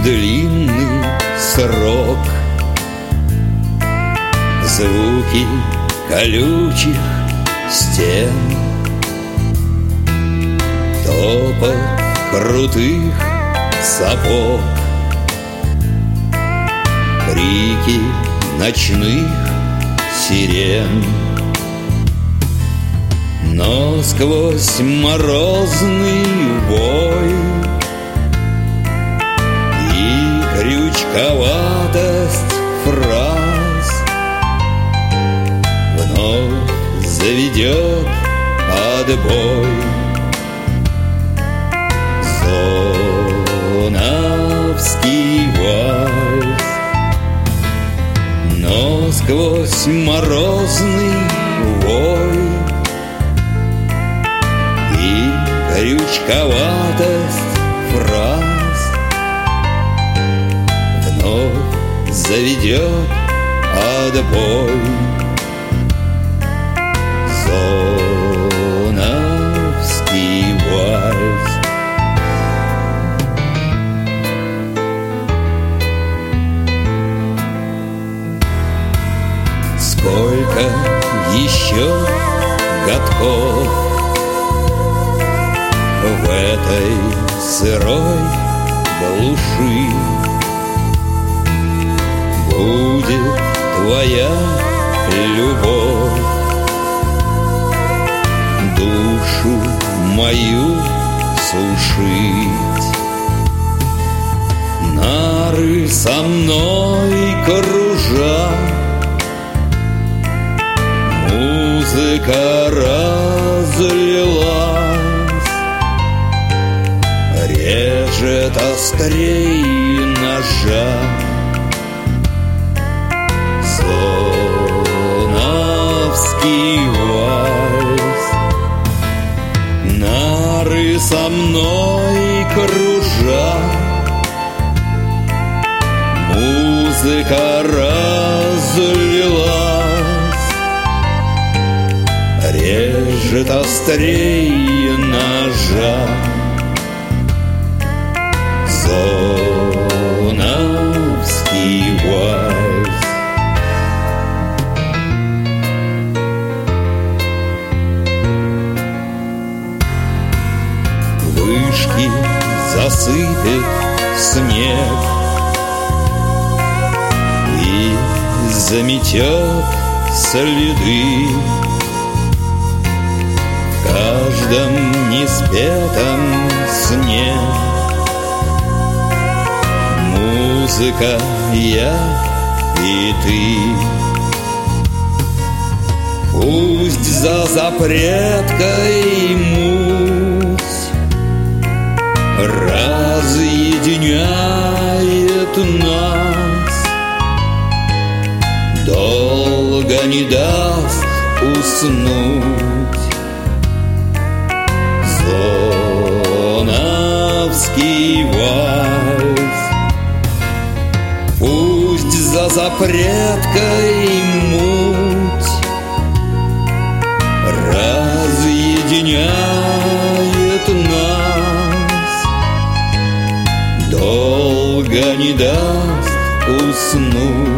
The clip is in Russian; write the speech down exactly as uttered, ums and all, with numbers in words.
длинный срок. Звуки колючих стен, топот крутых сапог, крики ночных сирен. Но сквозь морозный вой и крючковатость фраз вновь заведет отбой зоновский вальс. Но сквозь морозный вой и крючковатость фраз вновь заведет отбой зоновский вальс. Сколько еще годков в этой сырой глуши будет твоя любовь душу мою сушить? Нары со мной кружат, музыка разлилась, режет острей ножа зоновский вальс. Нары со мной кружат, музыка разлилась, режет острей ножа зоновский вальс. Вышки засыпет снег и заметет следы в каждом неспетом сне. Музыка, я и ты. Пусть за запреткой муть разъединяет нас, долго не даст уснуть зоновский вальс. Пусть за запреткой муть разъединяет нас, долго не даст уснуть